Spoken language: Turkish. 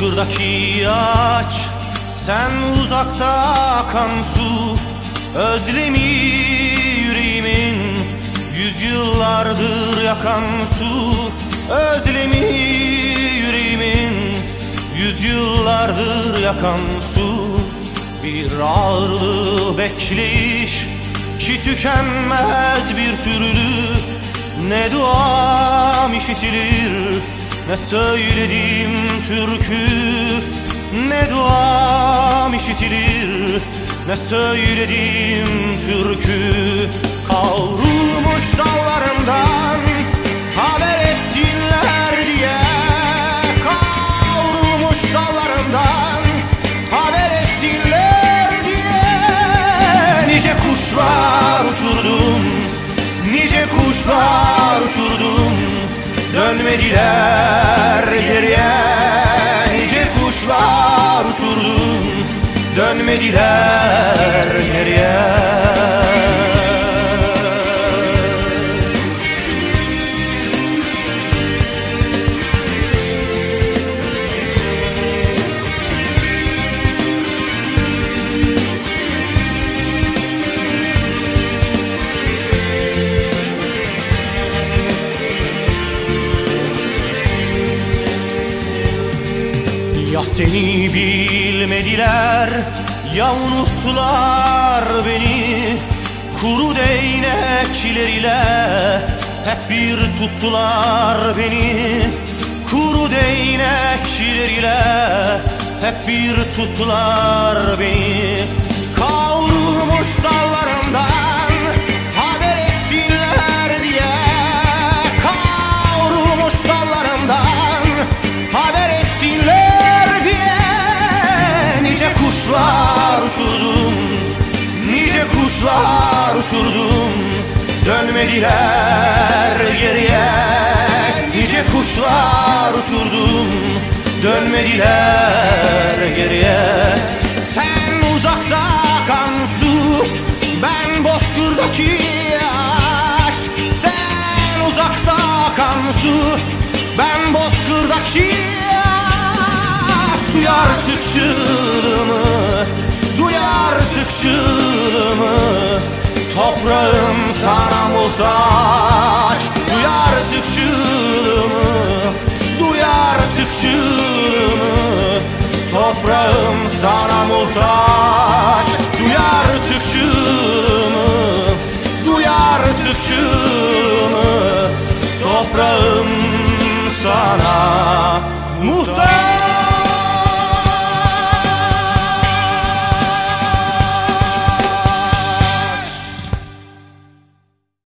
bozkırdaki ağaç, sen uzakta akan su, özlemi yüreğimin yüzyıllardır yakan su, özlemi yüreğimin yüzyıllardır yakan su. Bir ağırlı bekleyiş ki tükenmez bir türlü, ne duam işitilir ne söylediğim türkü, ne duam işitilir ne söylediğim türkü. Kavrulmuş dallarımdan haber etsinler diye, kavrulmuş dallarımdan haber etsinler diye, nice kuşlar uçurdum, nice kuşlar uçurdum, dönmediler geriye. Nice kuşlar uçurdum, dönmediler geriye. Ya seni bilmediler, ya unuttular beni, kuru değnekleriyle hep bir tuttular beni, kuru değnekleriyle hep bir tuttular beni. Kavrulmuş dallarımdan haber etsinler diye, kavrulmuş dallarımdan haber etsinler. Nice kuşlar uçurdum, nice kuşlar uçurdum, dönmediler geriye. Nice kuşlar uçurdum, dönmediler geriye. Sen uzakta akan su, ben bozkırdaki ağaç. Sen uzakta akan su, ben bozkırdaki ağaç. Duy artık çığlığımı, duy artık çığlığımı, toprağım sana muhtaç. Duy artık çığlığımı, duy artık çığlığımı, toprağım sana muhtaç. Duy artık çığlığımı, duy artık çığlığımı, toprağım sana